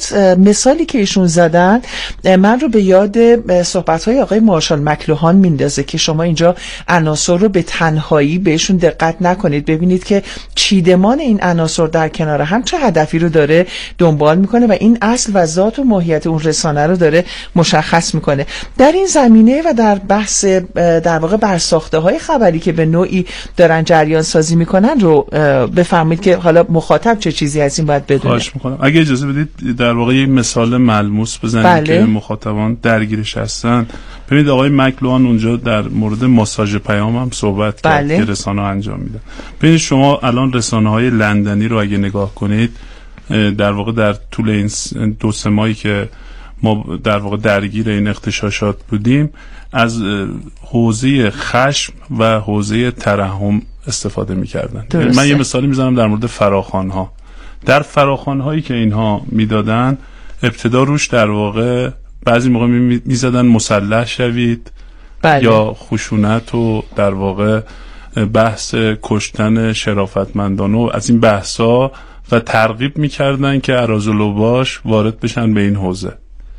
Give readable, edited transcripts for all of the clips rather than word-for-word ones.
مثالی که ایشون زدن من رو به یاد صحبت‌های آقای مارشال مکلوهان میندازه که شما اینجا عناصر رو به تنهایی بهشون دقت نکنید، ببینید که چیدمان این عناصر در کنار هم چه هدفی رو داره دنبال میکنه و این اصل و ذات و ماهیت اون رسانه رو داره مشخص میکنه. در این زمینه و در بحث در واقع برساخته‌های خبری که به نوعی دارن جریان سازی میکنن رو بفهمید که حالا مخاطب چه چیزی از این باید بدونه. خواهش میکنم. اگه اجازه بدید در واقع یه مثال ملموس بزنیم که مخاطبان درگیرش هستن. ببینید آقای مکلوهان اونجا در مورد ماساژ پیام هم صحبت کرد که رسانه‌ها انجام میدن. ببینید شما الان رسانه‌های لندنی رو اگه نگاه کنید، در واقع در طول این 2-3 ماهی که ما در واقع درگیر این اغتشاشات بودیم از حوزه خشم و حوزه ترحم استفاده می‌کردن. من یه مثالی میزنم در مورد فراخوان‌ها. در فراخوان‌هایی که اینها میدادن ابتدا روش در واقع بعضی موقع میزدن مسلح شوید یا خشونت و در واقع بحث کشتن شرافتمندانه و از این بحثا و ترغیب میکردن که اراذالاوباش وارد بشن به این حوزه.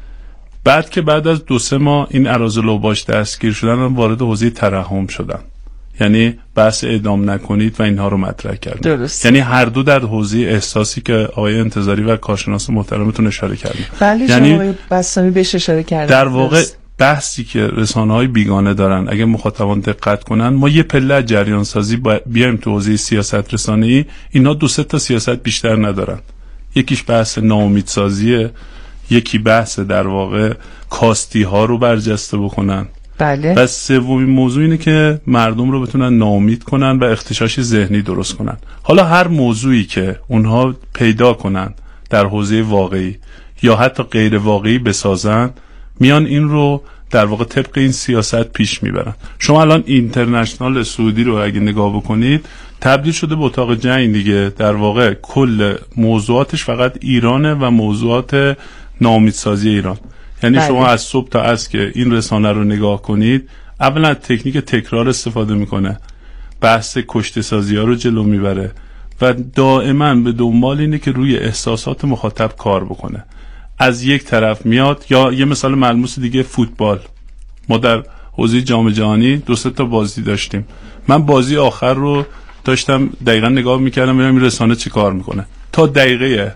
بعد که بعد از 2-3 ماه این اراذالاوباش دستگیر شدن و وارد حوزه ترحم شدن، یعنی بحث اعدام نکنید و اینها رو مطرح کردن. درست. یعنی هر دو در حوزه احساسی که آقای انتظاری و کارشناس محترمتون اشاره کردن. بله یعنی آقای بسامی بهش اشاره کردن. در واقع بحثی که رسانه‌های بیگانه دارن اگه مخاطبان دقت کنن، ما یه پله جریان سازی بیایم تو حوزه سیاست رسانه‌ای، اینا 2-3 تا سیاست بیشتر ندارن. یکیش بحث ناامیدسازیه، یکی بحث در واقع کاستی ها رو برجسته بکنن. بله. و سومین موضوع اینه که مردم رو بتونن ناامید کنن و اغتشاش ذهنی درست کنن. حالا هر موضوعی که اونها پیدا کنن در حوزه واقعی یا حتی غیر واقعی بسازن، میان این رو در واقع طبق این سیاست پیش میبرن. شما الان اینترنشنال سعودی رو اگه نگاه بکنید تبدیل شده به اتاق جنگ دیگه. در واقع کل موضوعاتش فقط ایرانه و موضوعات ناامیدسازی ایران. یعنی بله. شما از صبح تا عصر که این رسانه رو نگاه کنید، اولا تکنیک تکرار استفاده میکنه، بحث کشته سازی ها رو جلو میبره و دائما به دنبال اینه که روی احساسات مخاطب کار بکنه. از یک طرف میاد، یا یه مثال ملموس دیگه فوتبال. ما در حوزه جام جهانی 2-3 تا بازی داشتیم. من بازی آخر رو داشتم دقیقا نگاه میکردم ببینم این رسانه چی کار میکنه. تا دقیقه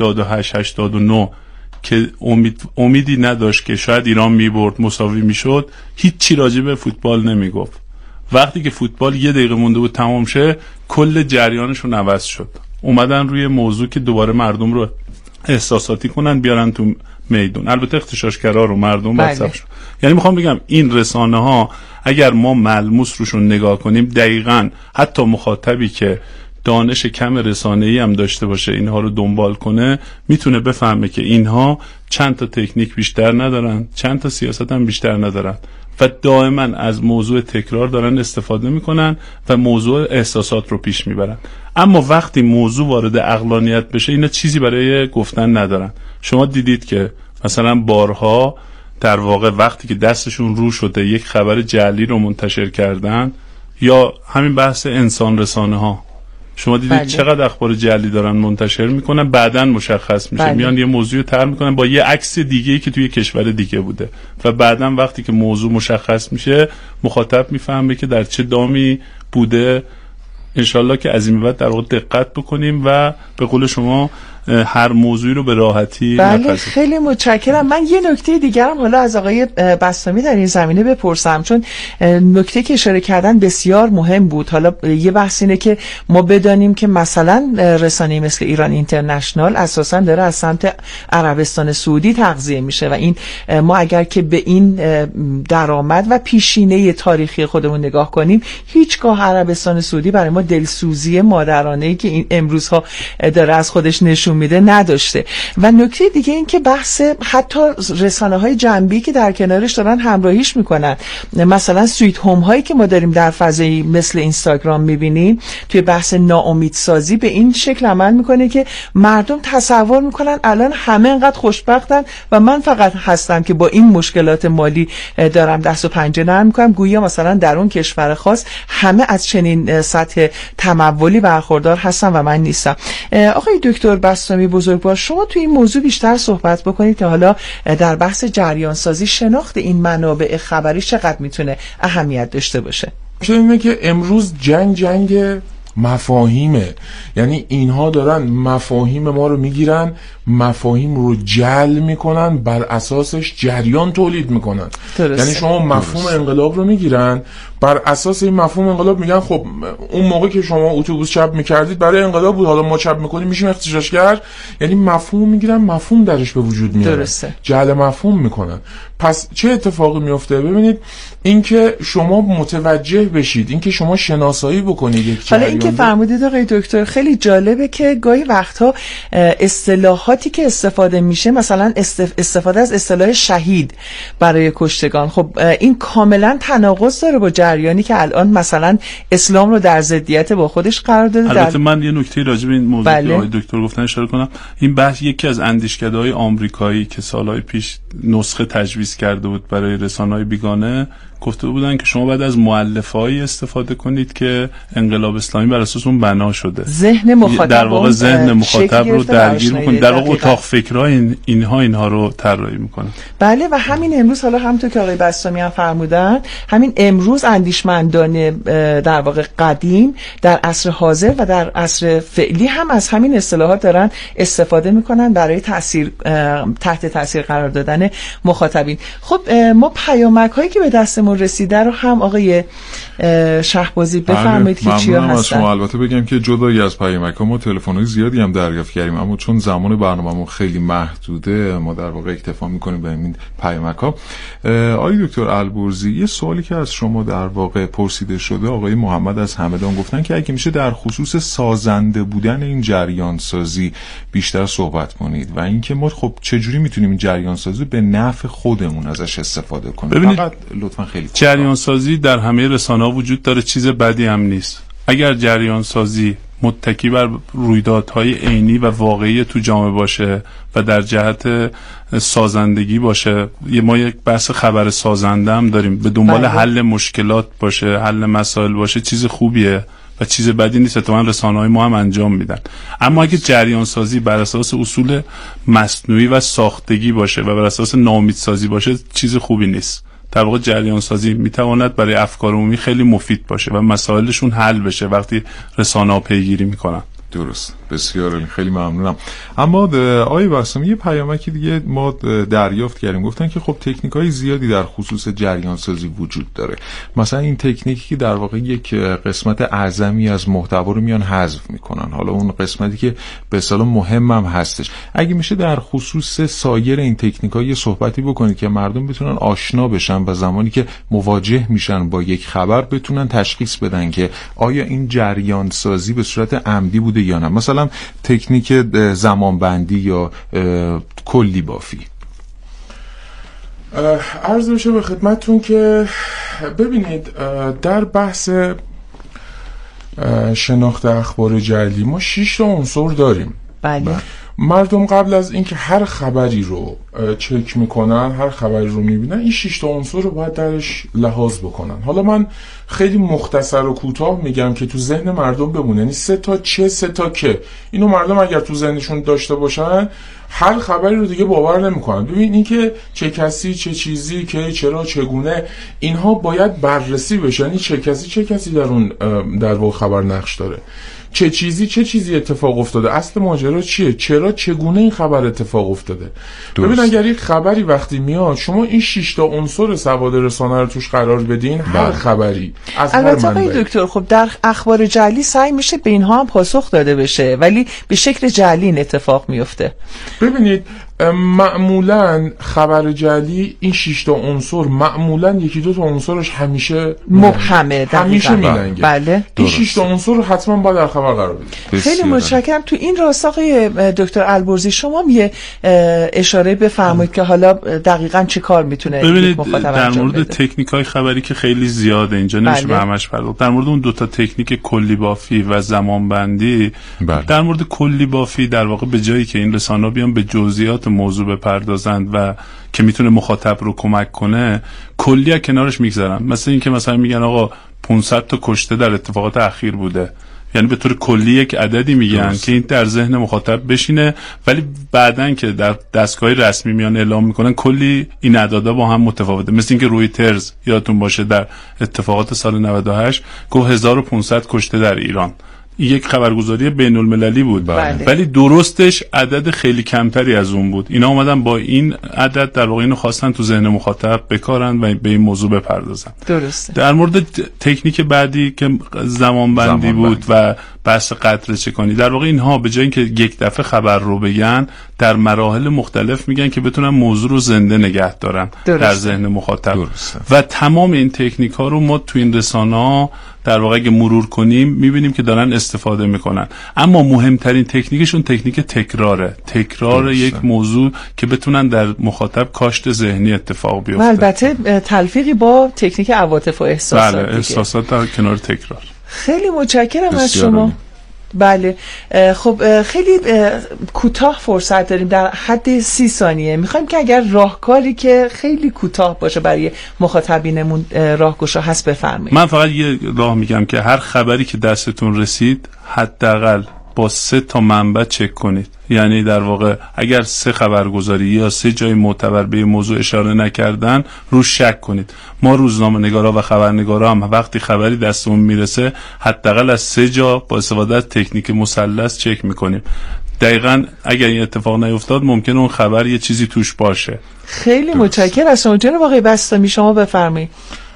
88-89 که امیدی نداشت که شاید ایران میبرد، مساوی میشد، هیچی راجع به فوتبال نمیگفت. وقتی که فوتبال 1 دقیقه مونده بود تمام شه، کل جریانشون عوض شد. اومدن روی موضوع که دوباره مردم رو احساساتی کنن بیارن تو میدون. البته اغتشاشگرا رو مردم واسه شد. یعنی میخوام بگم این رسانه ها اگر ما ملموس روشون نگاه کنیم، دقیقاً حتی مخاطبی که دانش کم رسانه‌ای هم داشته باشه اینها رو دنبال کنه، میتونه بفهمه که اینها چند تا تکنیک بیشتر ندارن، چند تا سیاست هم بیشتر ندارن و دائما از موضوع تکرار دارن استفاده میکنن و موضوع احساسات رو پیش میبرن. اما وقتی موضوع وارد عقلانیت بشه، اینا چیزی برای گفتن ندارن. شما دیدید که مثلا بارها در واقع وقتی که دستشون رو شده یک خبر جعلی رو منتشر کردن، یا همین بحث انسان رسانه ها، شما دیدید چقدر اخبار جعلی دارن منتشر میکنن، بعداً مشخص میشه میان یه موضوع طرح میکنن با یه عکس دیگه‌ای که توی کشور دیگه بوده و بعداً وقتی که موضوع مشخص میشه مخاطب میفهمه که در چه دامی بوده. انشالله که از این بعد در واقع دقت بکنیم و به قول شما هر موضوعی رو به راحتی بله خیلی متشکرم. من یه نکته دیگرم حالا از آقای بسامی در این زمینه بپرسم، چون نکته که اشاره کردن بسیار مهم بود. حالا یه بحث اینه که ما بدانیم که مثلا رسانه‌ای مثل ایران اینترنشنال اساسا داره از سمت عربستان سعودی تغذیه میشه و این ما اگر که به این درآمد و پیشینه تاریخی خودمون نگاه کنیم، هیچگاه عربستان سعودی برای ما دلسوزی مادرانه‌ای که این امروزها داره از خودش نشون میده نداشته. و نکته دیگه این که بحث حتی رسانه‌های جنبی که در کنارش دارن همراهیش میکنن، مثلا سویت هوم هایی که ما داریم در فضایی مثل اینستاگرام میبینیم، توی بحث ناامیدسازی به این شکل عمل میکنه که مردم تصور میکنن الان همه انقدر خوشبختن و من فقط هستم که با این مشکلات مالی دارم دست و پنجه نرم میکنم، گویا مثلا در اون کشور خاص همه از چنین سطح تمولی برخوردار هستن و من نیستم. آقای دکتر بسطامی بزرگوار، شما توی این موضوع بیشتر صحبت بکنید که حالا در بحث جریان سازی شناخت این منابع خبری چقدر میتونه اهمیت داشته باشه. اینه که امروز جنگ مفاهیمه، یعنی اینها دارن مفاهیم ما رو میگیرن، مفاهیم رو جل میکنن، بر اساسش جریان تولید میکنن. یعنی شما مفهوم انقلاب رو میگیرن، بر اساس این مفهوم انقلاب میگن خب اون موقع که شما اتوبوس چپ میکردید برای انقلاب بود، حالا ما چپ میکنیم میشیم اغتشاشگر. یعنی مفهوم میگیرن، مفهوم درش به وجود میاد، جعل مفهوم میکنن. پس چه اتفاقی میفته؟ ببینید اینکه شما متوجه بشید، اینکه شما شناسایی بکنید یک حالا اینکه فرمودید آقای دکتر خیلی جالبه که گاهی وقتها اصطلاحاتی که استفاده میشه، مثلا استفاده از اصطلاح شهید برای کشتگان، خب این کاملا تناقض داره با جریانی که الان مثلا اسلام رو در ضدیت با خودش قرار داده. البته من یه نکته راجع به این موضوع که آقای دکتر گفتن اشاره کنم. این بحث یکی از اندیشکده‌های آمریکایی که سالهای پیش نسخه تجویز کرده بود برای رسانه‌های بیگانه، گفته بودن که شما بعد از مؤلفه‌ای استفاده کنید که انقلاب اسلامی بر اساس اون بنا شده، ذهن مخاطب در واقع ذهن مخاطب رو درگیر می‌کنه، در واقع اتاق فکرها اینها رو طراحی می‌کنه. بله، و همین امروز حالا همونطور که آقای بسطامی هم فرمودن، همین امروز اندیشمندان در واقع قدیم در عصر حاضر و در عصر فعلی هم از همین اصطلاحات دارن استفاده می‌کنن برای تحت تاثیر قرار دادن مخاطبین. خب ما پیامک‌هایی که به دست رسیده رو هم آقای شهبازی بفرمایید که چیا هستن. از شما البته بگم که جدای از پیامک‌ها ما تلفن‌های زیادی هم دریافت کردیم، اما چون زمان برنامه‌مون خیلی محدوده ما در واقع اکتفا می‌کنیم به این پیامک‌ها. آقای دکتر البرزی، یه سوالی که از شما در واقع پرسیده شده، آقای محمد از همدان گفتن که اگه میشه در خصوص سازنده بودن این جریان سازی بیشتر صحبت کنید و اینکه ما خب چجوری میتونیم این جریان سازی به نفع خودمون ازش استفاده کنیم. فقط لطفاً جریان سازی در همه رسانه‌ها وجود داره، چیز بدی هم نیست. اگر جریان سازی متکی بر رویدادهای عینی و واقعی تو جامعه باشه و در جهت سازندگی باشه، ما یک بحث خبر سازنده هم داریم، به دنبال حل مشکلات باشه، حل مسائل باشه، چیز خوبیه و چیز بدی نیست. اتفاقا رسانه‌های ما هم انجام میدن. اما اگه جریان سازی بر اساس اصول مصنوعی و ساختگی باشه و بر اساس ناامیدسازی باشه، چیز خوبی نیست. در واقع جریان سازی میتواند برای افکار عمومی خیلی مفید باشه و مسائلشون حل بشه وقتی رسانه‌ها پیگیری میکنن. درست، بسیار خیلی ممنونم. اما آقای بسطامی، یه پیامکی دیگه ما دریافت کردیم، گفتن که خب تکنیک‌های زیادی در خصوص جریان سازی وجود داره. مثلا این تکنیکی که در واقع یک قسمت اعظمی از محتوا رو میان حذف میکنن، حالا اون قسمتی که به اصطلاح مهمم هستش. اگه میشه در خصوص سایر این تکنیک‌ها یه صحبتی بکنید که مردم بتونن آشنا بشن و زمانی که مواجه میشن با یک خبر بتونن تشخیص بدن که آیا این جریان سازی به صورت عمدی بوده یا نه. مثلا تکنیک زمانبندی یا کلی بافی. عرض بشه به خدمتتون که ببینید در بحث شناخت اخبار جعلی ما 6 تا عنصر داریم. بله. مردم قبل از اینکه هر خبری رو چک میکنن، هر خبری رو میبینن، این 6 تا عنصر رو باید درش لحاظ بکنن. حالا من خیلی مختصر و کوتاه میگم که تو ذهن مردم بمونه، یعنی 3 تا چه 3 تا که. اینو مردم اگر تو ذهنشون داشته باشن هر خبری رو دیگه باور نمیکنن. ببین این که چه کسی، چه چیزی، که چرا، چگونه، اینها باید بررسی بشه. یعنی چه کسی در اون در واقع خبر نقش داره، چه چیزی اتفاق افتاده، اصل ماجرا چیه، چرا، چگونه این خبر اتفاق افتاده. ببین اگر یک خبری وقتی میاد شما این 6 تا عنصر سواد رسانه رو توش قرار بدین، هر خبری از هر منبعی. البته دکتر خب در اخبار جعلی سعی میشه به اینها هم پاسخ داده بشه، ولی به شکل جعلی این اتفاق میفته. ببینید معمولا خبر جعلی این 6 تا عنصر معمولا یکی دو تا عنصرش همیشه مبهمه، همیشه میلنگه. بله. این 6 تا عنصر رو حتما باید در خبر قرار بدید. خیلی متشکرم. تو این راستا آقای دکتر البرزی شما یه اشاره بفرمایید که حالا دقیقاً چه کار میتونه مخاطب در مورد تکنیک‌های خبری که خیلی زیاده، اینجا نمیشه به همش پرداخت. در مورد اون دو تا تکنیک کلی بافی و زمانبندی، در مورد کلی بافی در واقع به جایی که این رسانه‌ها بیان به جزئیات موضوع بپردازند و که میتونه مخاطب رو کمک کنه، کلیه کنارش میگذارن. مثلا اینکه مثلا میگن آقا 500 تا کشته در اتفاقات اخیر بوده، یعنی به طور کلی یک عددی میگن که این در ذهن مخاطب بشینه، ولی بعدن که در دستگاه رسمی میان اعلام میکنن کلی این اعدادا با هم متفاوته. مثل اینکه رویترز یادتون باشه در اتفاقات سال 98 گفت 1500 کشته در ایران. یک خبرگزاری بین المللی بود، ولی درستش عدد خیلی کمتری از اون بود. اینا اومدن با این عدد در واقع اینو خواستن تو ذهن مخاطب بکارن و به این موضوع بپردازن. درسته. در مورد تکنیک بعدی که زمان بندی بود و بحث قطره چکانی، در واقع اینها به جای اینکه یک دفعه خبر رو بگن، در مراحل مختلف میگن که بتونن موضوع رو زنده نگه دارن در ذهن مخاطب. و تمام این تکنیک ها رو ما تو این رسانه‌ها در واقع اگه مرور کنیم میبینیم که دارن استفاده میکنن. اما مهمترین تکنیکشون تکنیک تکراره. تکرار یک موضوع که بتونن در مخاطب کاشت ذهنی اتفاق بیفته. و البته تلفیقی با تکنیک عواطف و احساسات. بله، احساسات در کنار تکرار. خیلی متشکرم از شما. بله، خب خیلی کوتاه فرصت داریم، در حد 30 ثانیه میخوایم که اگر راهکاری که خیلی کوتاه باشه برای مخاطبینمون راهگشا هست بفرمایید. من فقط یه راه میگم که هر خبری که دستتون رسید حداقل با 3 تا منبع چک کنید. یعنی در واقع اگر 3 خبرگزاری یا 3 جای معتبر به موضوع اشاره نکردن روش شک کنید. ما روزنامه‌نگارا و خبرنگارا هم وقتی خبری دستمون میرسه حداقل از 3 جا با استفاده از تکنیک مثلث چک میکنیم. دقیقاً اگر این اتفاق نیفتاد ممکنه اون خبر یه چیزی توش باشه. خیلی متشکرم از شما جناب آقای بسطامی. شما بفرمایید.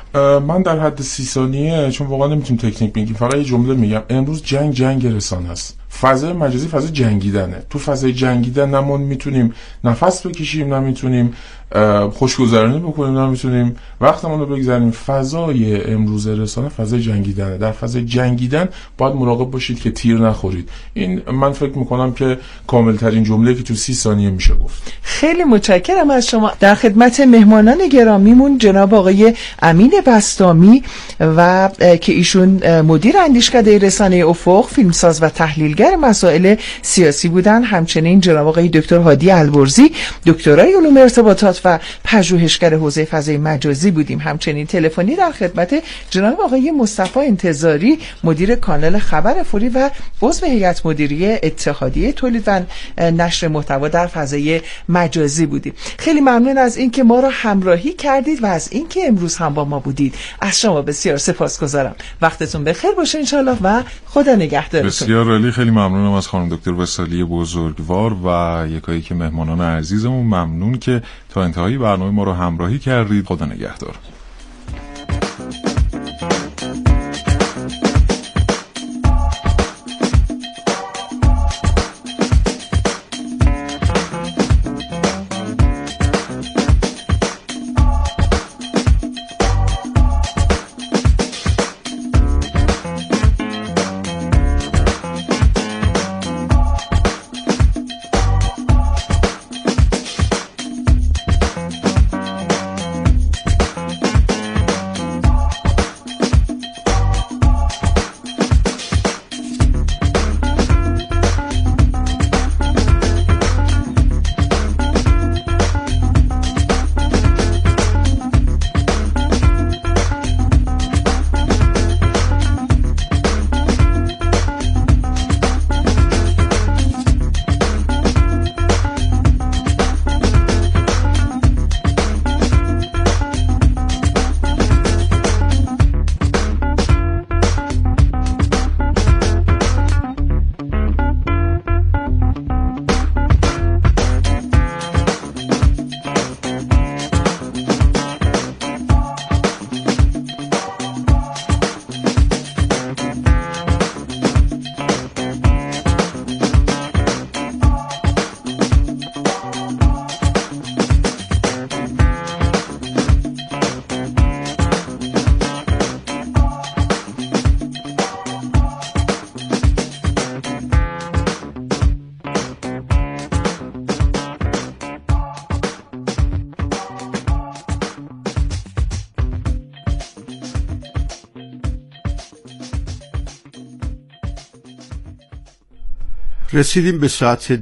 من در حد 30 ثانیه چون واقعا نمیتونم تکنیک بگیم، فقط یه جمله میگم. امروز جنگ رسانه است. فضای مجازی فضای جنگیدنه. تو فضای جنگیدن نه ما میتونیم نفس بکشیم، نه میتونیم خوشگذرانی بکنیم، نه میتونیم وقتمون رو بگذاریم. فضای امروز رسانه فضای جنگیدنه. در فضای جنگیدن باید مراقب باشید که تیر نخورید. این من فکر میکنم که کامل ترین جمله که تو 30 ثانیه میشه گفت. خیلی متشکرم از شما. در خدمت مهمانان گرامیمون جناب آقای امین بسطامی و که ایشون مدیر اندیشکده رسانه افق، فیلمساز و تحلیلگر مسائل سیاسی بودن. همچنین جناب آقای دکتر هادی البرزی دکترای علوم ارتباطات و پژوهشگر حوزه فضای مجازی بودیم. همچنین تلفنی در خدمت جناب آقای مصطفی انتظاری مدیر کانال خبر فوری و عضو هیئت مدیره اتحادیه تولید و نشر محتوا در فضای مجازی بودیم. خیلی ممنون از اینکه ما را همراهی کردید و از اینکه امروز هم با ما بودید. از شما بسیار سپاسگزارم. وقتتون بخیر باشه انشالله و خدا نگهدارتون. بسیار عالی. خیلی ممنونم از خانم دکتر وصالی بزرگوار و یکایی که مهمانان عزیزمون. ممنون که تا انتهای برنامه ما رو همراهی کردید. خدا نگهدار. رسیدیم به ساعت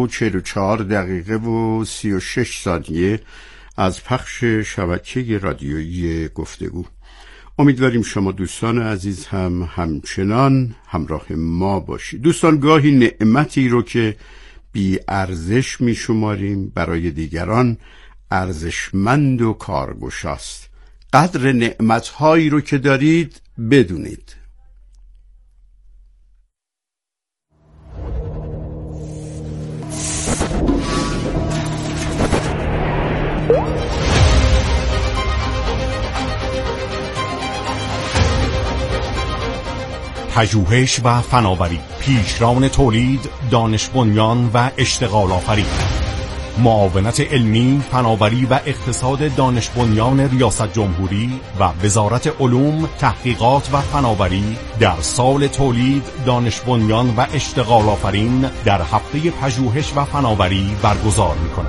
10:44 و 36 ثانیه از پخش شبکه رادیویی گفتگو. امیدواریم شما دوستان عزیز هم همچنان همراه ما باشید. دوستان، گاهی نعمتی رو که بی ارزش می شماریم برای دیگران ارزشمند و کارگشاست. قدر نعمتهایی رو که دارید بدونید. پژوهش و فناوری، پیشران تولید، دانش بنیان و اشتغال آفرین، معاونت علمی، فناوری و اقتصاد دانش بنیان ریاست جمهوری و وزارت علوم، تحقیقات و فناوری در سال تولید، دانش بنیان و اشتغال آفرین در هفته پژوهش و فناوری برگزار می‌کند.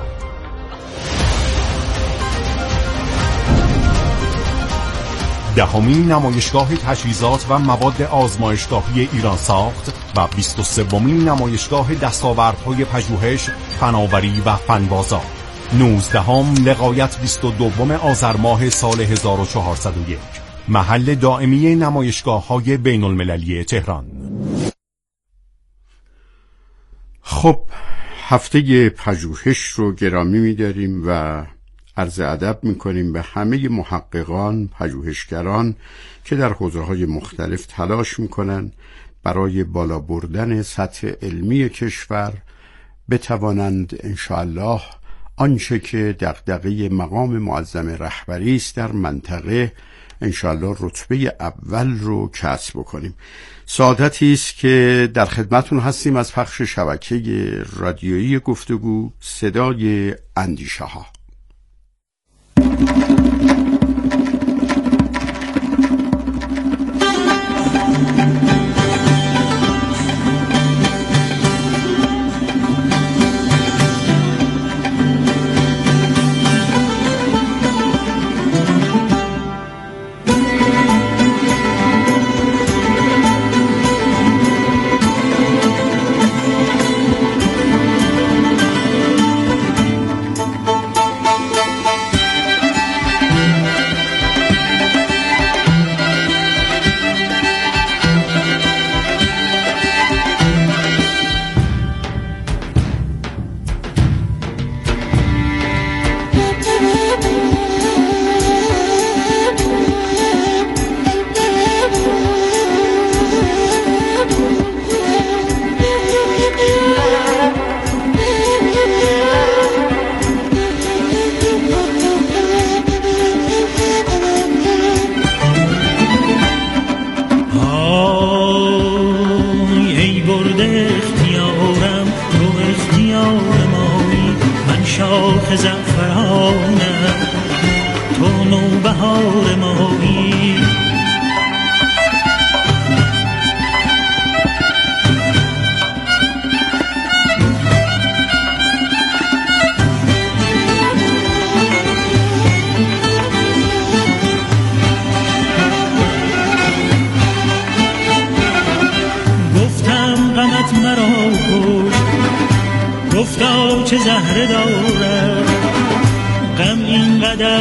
دهمین نمایشگاه تجهیزات و مواد آزمایشگاهی ایران ساخت و 23مین نمایشگاه دستاوردهای پژوهش، فناوری و فنبازار. 19ام لقایت 22 آذر ماه سال 1401. محل دائمی نمایشگاه‌های بین المللی تهران. خب، هفته پژوهش رو گرامی می‌داریم و عرض ادب می‌کنیم به همه محققان، پژوهشگران که در حوزه‌های مختلف تلاش می‌کنند برای بالا بردن سطح علمی کشور بتوانند انشاءالله آنچه که دغدغه مقام معظم رهبری است در منطقه انشاءالله رتبه اول رو کسب بکنیم. سعادتی است که در خدمتون هستیم از پخش شبکه رادیویی گفتگو صدای اندیشه ها. گفتا چه زهره دارد غم اینقدر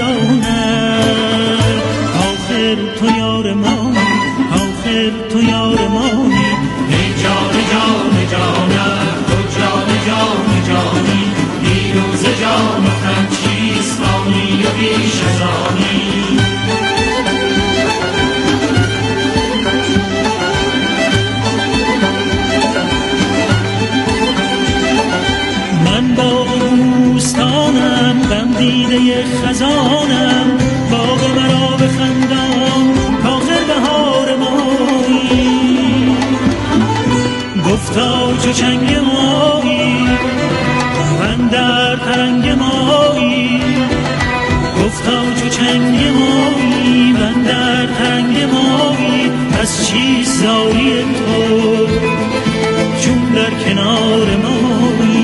نداند، آخر تو یار مانی، آخر تو یار مانی، ای جان جان جانم تو جان جان جانی، دیروز جان و تن چیست مانی و بیش از آنی. من باغ بوستانم غم دیده خزانم، باغ مرا بخندان کاخر بهار مایی، گفتا چو چنگ مایی من در ترنگ مایی، گفتا چو چنگ مایی من در ترنگ مایی، از چیست زاری تو چون در کنار مایی.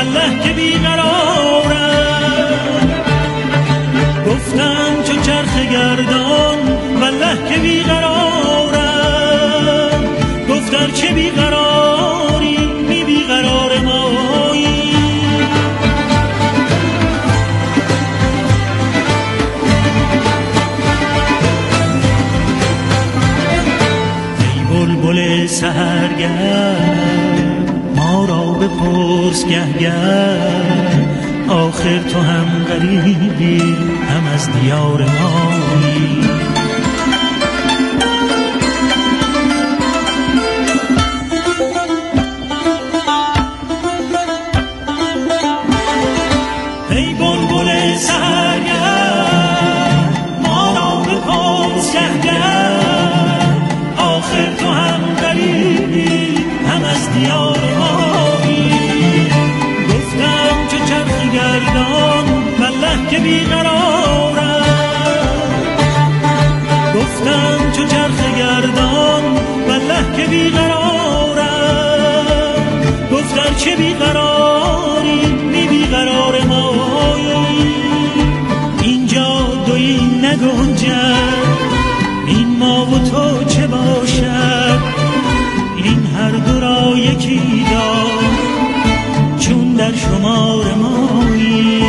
والله که بیقرارم. گفتم چو چرخ گردان والله که بیقرارم. گفتر چه بیقراری می بیقرار مایی. ای بلبل سحرگرد ما را بپرس گهگر، آخر تو هم غریبی هم از دیار مایی. ای بلبل سحرگرد ما را بپرس گهگر، آخر تو هم غریبی هم از دیار مایی. گفتم چه چرخ گردان والله که بیقرارم. گفتم چه چرخ گردان والله که بیقرارم. گفتر چه بیقراری می بیقرار مایی. اینجا دویی نگنجد این ما و تو چه باشد. این هر دو را یکی دار چون در شمار مایی.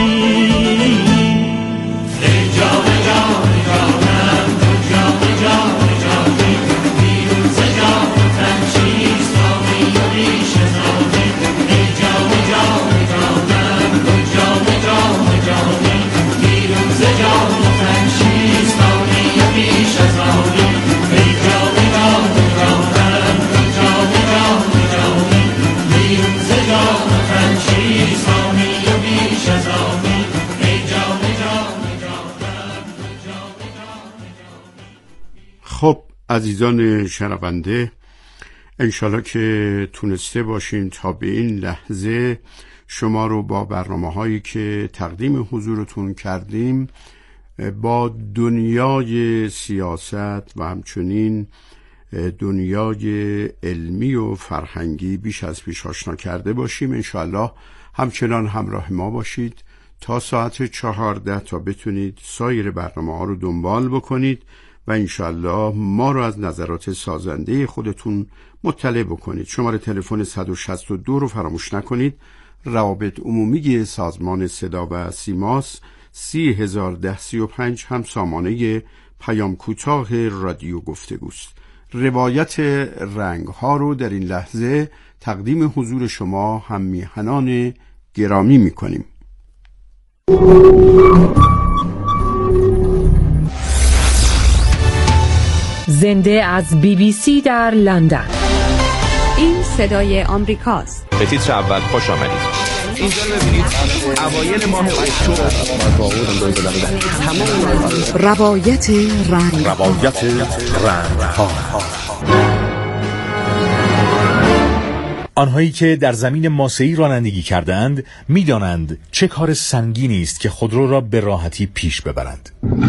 ای جان جان جانم تو جان جان جانی، بیروز جان تن چیست آمی و ریش زانی. ای جان جان جانم تو جان جان جانی، بیروز جان تن چیست آمی و ریش زانی. ای جان جان جانم تو جان جان جانی، بیروز جان تن چیست آمی و ریش زانی. ای جان جان جانم تو جان جان جانی. خب عزیزان شنونده، انشالله که تونسته باشین تا به این لحظه شما رو با برنامه‌هایی که تقدیم حضورتون کردیم با دنیای سیاست و همچنین دنیای علمی و فرهنگی بیش از پیش آشنا کرده باشیم. انشالله همچنان همراه ما باشید تا ساعت 14 تا بتونید سایر برنامه‌ها رو دنبال بکنید و انشالله ما رو از نظرات سازنده خودتون مطلع بکنید. شماره تلفن 162 رو فراموش نکنید. روابط عمومی سازمان صدا و سیماس 301035 هم سامانه پیام کوتاه رادیو گفتگوست. روایت رنگ ها رو در این لحظه تقدیم حضور شما هم میهنان گرامی میکنیم. زنده از BBC در لندن. این صدای آمریکاست. به تیتر اول خوش آمدید. اینجا رو ببینید اوایل ماه اکتبر روایت رنگ ها. آنهایی که در زمین ماسه‌ای رانندگی کردند می‌دانند چه کار سنگینی است که خودرو را به راحتی پیش ببرند.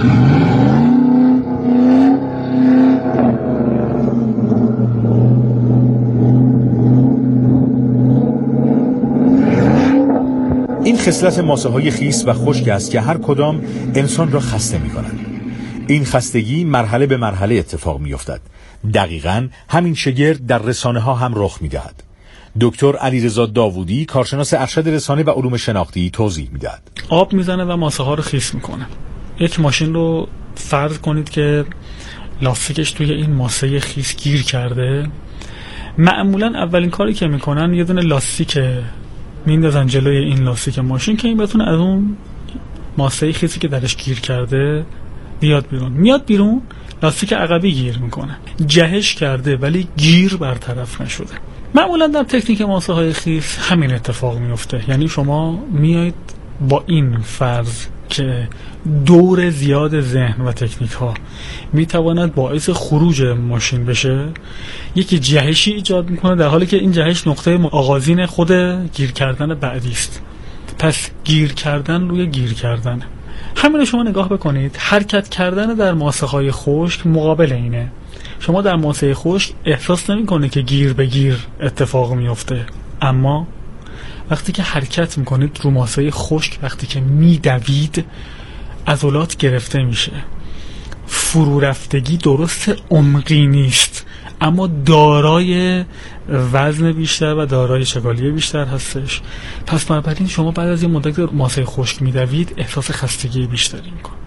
این خصلت ماسه‌های خیس و خشک است که هر کدام انسان را خسته می‌کنند. این خستگی مرحله به مرحله اتفاق می‌افتد. دقیقاً همین شگرد در رسانه‌ها هم رخ می‌دهد. دکتر علیرضا داوودی، کارشناس ارشد رسانه و علوم شناختی، توضیح می‌دهد. آب میزنه و ماسه‌ها رو خیس می‌کنه. یک ماشین رو فرض کنید که لاستیکش توی این ماسه خیس گیر کرده. معمولاً اولین کاری که می‌کنن یه دونه لاستیک میندازن جلوی این لاستیک ماشین که این بتونه از اون ماسه خیسی که درش گیر کرده بیاد بیرون. میاد بیرون، لاستیک عقبی گیر میکنه. جهش کرده ولی گیر برطرف نشده. معمولا در تکنیک ماسه های خیس همین اتفاق میفته. یعنی شما میایید با این فرض که دور زیاد ذهن و تکنیک ها میتواند باعث خروج ماشین بشه، یکی جهشی ایجاد میکنه در حالی که این جهش نقطه آغازین خود گیر کردن بعدی است. پس گیر کردن روی گیر کردن. همین رو شما نگاه بکنید. حرکت کردن در ماسه های خشک مقابل اینه. شما در ماسه خشک احساس نمی کنه که گیر به گیر اتفاق میفته، اما وقتی که حرکت میکنید رو ماسه خشک، وقتی که میدوید عضلات گرفته میشه. فرو رفتگی درست عمقی نیست اما دارای وزن بیشتر و دارای چگالی بیشتر هستش. پس بنابراین شما بعد از یه مدت ماسه خشک میدوید احساس خستگی بیشتری میکنید.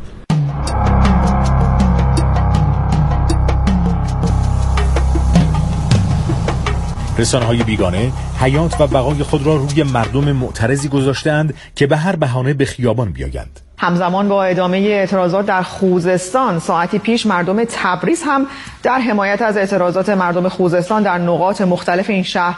رسانه‌های بیگانه حیات و بقای خود را روی مردم معترضی گذاشتند که به هر بهانه به خیابان بیایند. همزمان با ادامه اعتراضات در خوزستان، ساعتی پیش مردم تبریز هم در حمایت از اعتراضات مردم خوزستان در نقاط مختلف این شهر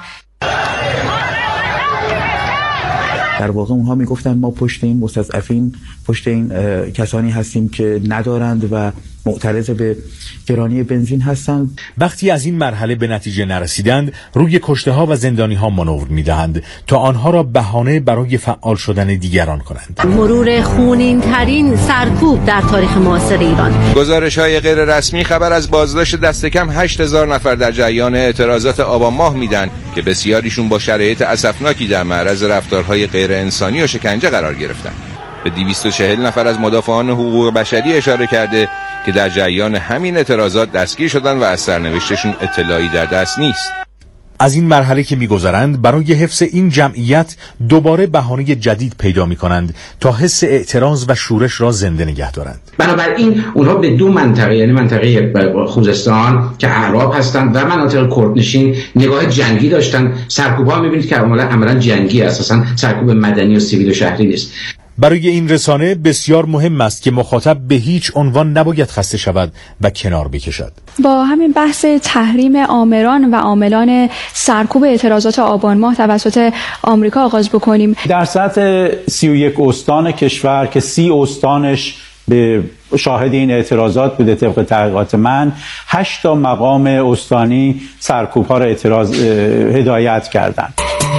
در واقع اونها میگفتن ما پشت این مستضعفین، پشت این کسانی هستیم که ندارند و معترض به گرانی بنزین هستند. وقتی از این مرحله به نتیجه نرسیدند، روی کشته ها و زندانی ها مانور میدهند تا آنها را بهانه برای فعال شدن دیگران کنند. مرور خونین ترین سرکوب در تاریخ معاصر ایران. گزارش های غیر رسمی خبر از بازداشت دست کم 8000 نفر در جریان اعتراضات آبان ماه میدن که بسیاریشون با شرایط اسفناکی در معرض رفتارهای غیر انسانی و شکنجه قرار گرفتند. به 240 نفر از مدافعان حقوق بشری اشاره کرده که در جریان همین اعتراضات دستگیر شدن و از سرنوشتشون اطلاعی در دست نیست. از این مرحله که می‌گذرند برای حفظ این جمعیت دوباره بهانه جدید پیدا می‌کنند تا حس اعتراض و شورش را زنده نگه دارند. بنابراین اونها به دو منطقه، یعنی منطقه خوزستان که اعراب هستند و مناطق کردنشین، نگاه جنگی داشتن. سرکوب‌ها می‌بینید که عملاً جنگی، اساساً سرکوب مدنی و سیویل و شهری نیست. برای این رسانه بسیار مهم است که مخاطب به هیچ عنوان نباید خسته شود و کنار بکشد. با همین بحث تحریم آمران و عاملان سرکوب اعتراضات آبان ماه توسط آمریکا آغاز بکنیم. در سطح 31 استان کشور که 30 استانش به شاهد این اعتراضات بوده طبق تحقیقات من، 8 تا مقام استانی سرکوب‌ها را هدایت کردند.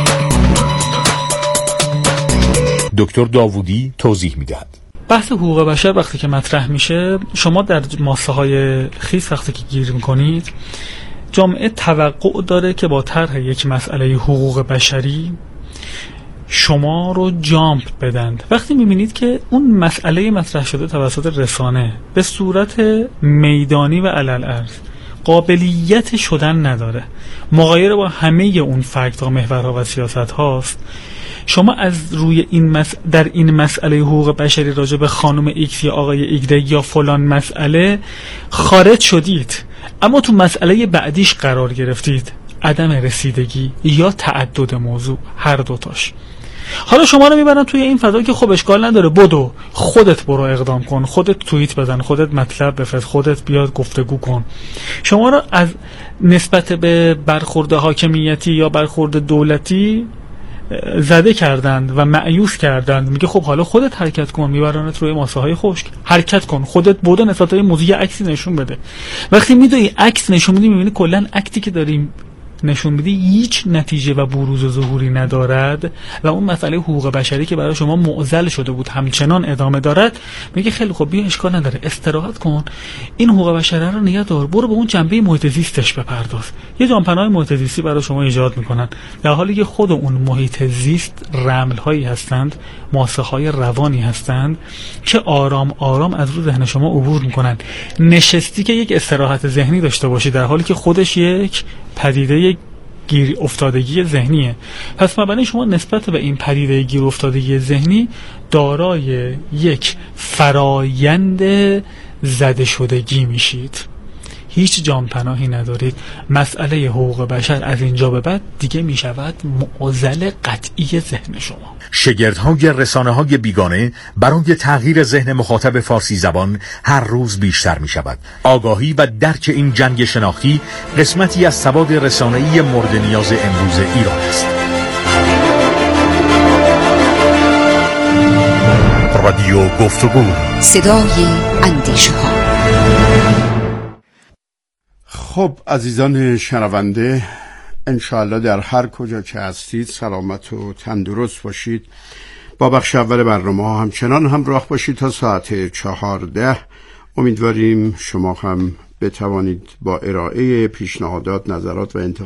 دکتر داوودی توضیح میدهد. بحث حقوق بشر وقتی که مطرح میشه، شما در ماسه‌های خیس وقتی که گیر میکنید، جامعه توقع داره که با طرح یک مسئله حقوق بشری شما رو جامپ بدند. وقتی میبینید که اون مسئله مطرح شده توسط رسانه به صورت میدانی و علالعرض قابلیت شدن نداره، مغایر با همه اون فکت‌ها، محورها و سیاست هاست، شما از روی در این مسئله حقوق بشری راجع به خانم ایکس یا آقای ایگره یا فلان مسئله خارج شدید، اما تو مسئله بعدیش قرار گرفتید، عدم رسیدگی یا تعدد موضوع، هر دوتاش. حالا شما رو میبرن توی این فضا که خب اشکال نداره، بدو خودت برو اقدام کن، خودت توییت بزن، خودت مطلب بفرست، خودت بیاد گفتگو کن. شما رو از نسبت به برخورد حاکمیتی یا برخورد دولتی زده کردند و مایوس کردند. میگه خب حالا خودت حرکت کن، میبرنت روی ماسه‌های خشک، حرکت کن، خودت بدو نسبت به موضوع عکسی نشون بده. وقتی میدونی عکس نشون میدی، میبینی کلا اکتی که داریم نشون میدی هیچ نتیجه و بروز و ظهوری ندارد و اون مسئله حقوق بشری که برای شما معضل شده بود همچنان ادامه دارد. میگه خیلی خب بیا اشکال نداره، استراحت کن، این حقوق بشری رو نگه دار، برو به اون جنبه محیط زیستش بپرداز. یه جانپناه محیط زیستی برای شما ایجاد میکنن، در حالی که خود اون محیط زیست رمل‌هایی هستند، ماسه‌های روانی هستند که آرام آرام از رو ذهن شما عبور میکنن. نشستی که یک استراحت ذهنی داشته باشی، در حالی که خودش یک پدیده گیر افتادگی ذهنیه. پس بنابراین شما نسبت به این پدیده گیر افتادگی ذهنی دارای یک فرایند زده شدگی میشید، هیچ جانپناهی ندارید. مسئله حقوق بشر از اینجا به بعد دیگه میشود معضل قطعی ذهن شما. شگردهای رسانه‌های بیگانه برای تغییر ذهن مخاطب فارسی زبان هر روز بیشتر می شود. آگاهی و درک این جنگ شناختی قسمتی از سواد رسانه‌ای مورد نیاز امروز ایران است. رادیو گفتگو، صدای اندیشه‌ها. خب عزیزان شنونده، انشاءالله در هر کجا که هستید سلامت و تندرست باشید. با بخش اول برنامه ها همچنان همراه باشید تا ساعت 14. امیدواریم شما هم بتوانید با ارائه پیشنهادات، نظرات و انتقادات